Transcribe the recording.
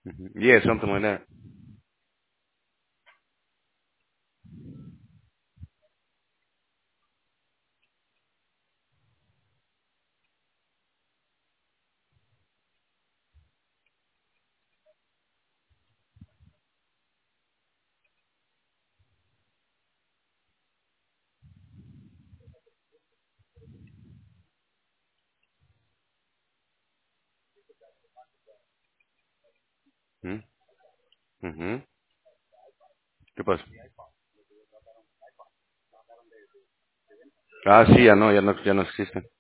Yeah, something like that. Ujú, ujú. ¿Qué pasa? Ah, sí, ya no existen.